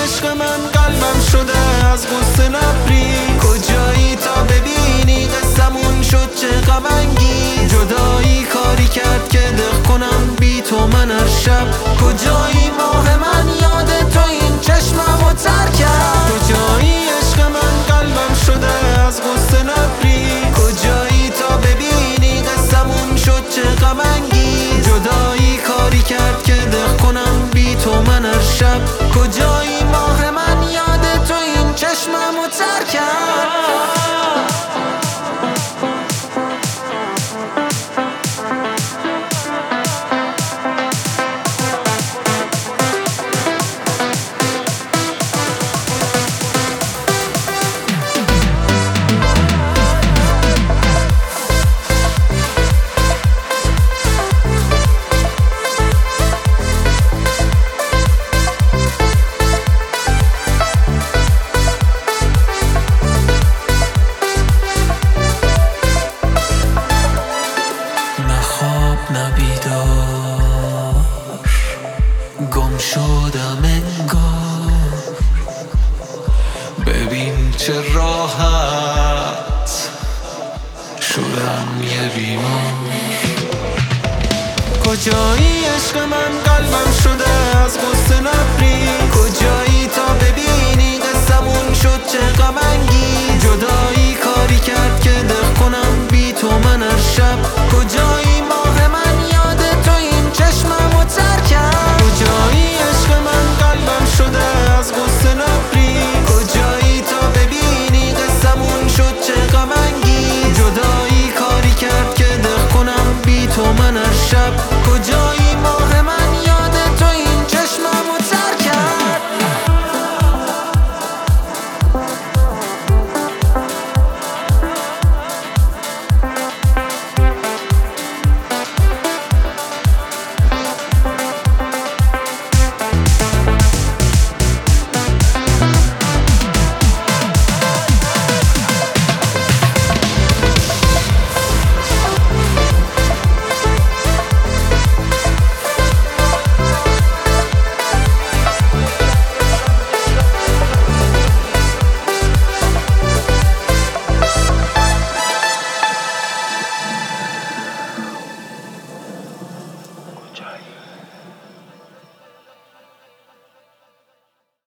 عشق من قلبم شده از غصه لبریز. کجایی تا ببینی قصمون شد چه غم انگیز. جدایی کاری کرد که دق کنم بی تو من هر شب. کجایی ماه من یاد تو این چشممو تر کرد. کجایی عشق من قلبم شده از غصه لبریز. کجایی تا ببینی قصمون شد چه غم انگیز. جدایی کاری کرد که دق کنم بی تو من هر شب. کجایی ماه من یاد تو این چشممو تر کرد. نه بیدار گم شدم انگار. ببین چه راحت شدم یه بیمار. کجایی عشق من قلبم شده از غصه لبریز. کجایی تا ببین